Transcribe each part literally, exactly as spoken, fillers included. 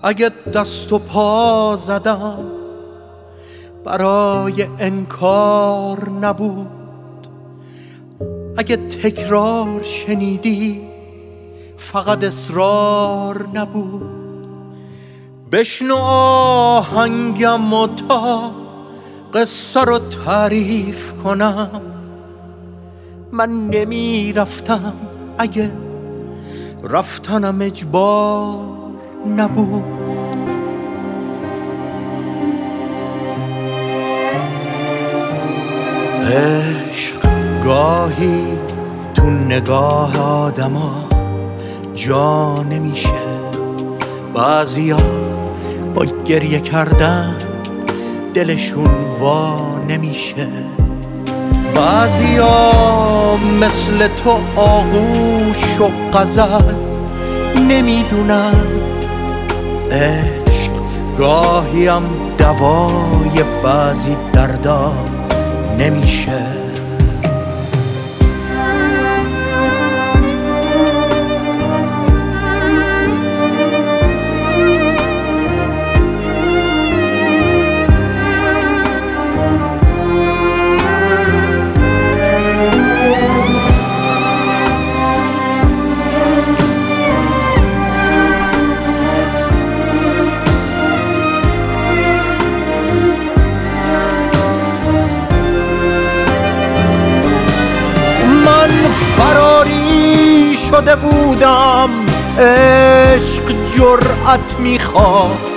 اگه دست و پا زدم برای انکار نبود، اگه تکرار شنیدی فقط اصرار نبود. بشنو آهنگم و تا قصه رو تعریف کنم، من نمی رفتم اگه رفتنم اجبار نبود. عشق گاهی تو نگاه آدما جا نمیشه، بعضیا با گریه کردن دلشون وا نمیشه، بعضیا مثل تو آغوش و غزل نمیدونن. عشق گاهی هم دوای بعضی دردا نمیشه. فراری شده بودم، عشق جرأت میخواست،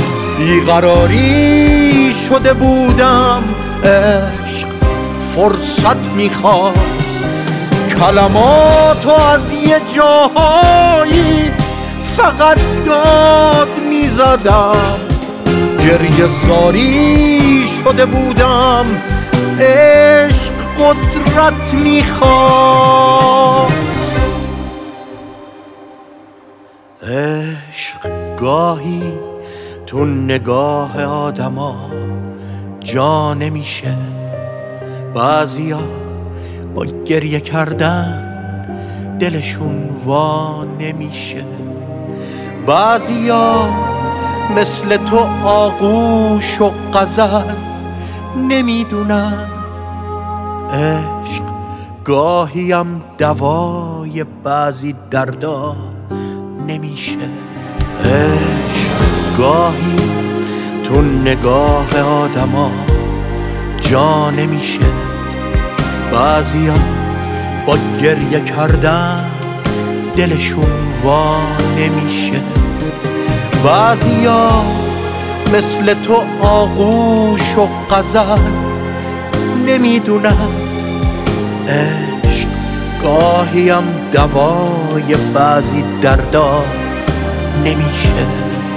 بیقراری شده بودم، عشق فرصت میخواست. کلماتو از یه جاهایی فقط داد میزدم، گریه زاری شده بودم، عشق قدرت میخواست. عشق گاهی تو نگاه آدما جا نمیشه، بعضیا با گریه کردن دلشون وا نمیشه، بعضیا مثل تو آغوش و غزل نمیدونن. عشق گاهی هم دوای بعضی دردا نمیشه. عشق گاهی تو نگاه آدما جا نمیشه، بعضیا با گریه کردن دلشون وا نمیشه، بعضیا مثل تو آغوش و غزل نمیدونم. عشق گاهی هم دوای بعضی دردا نمیشه.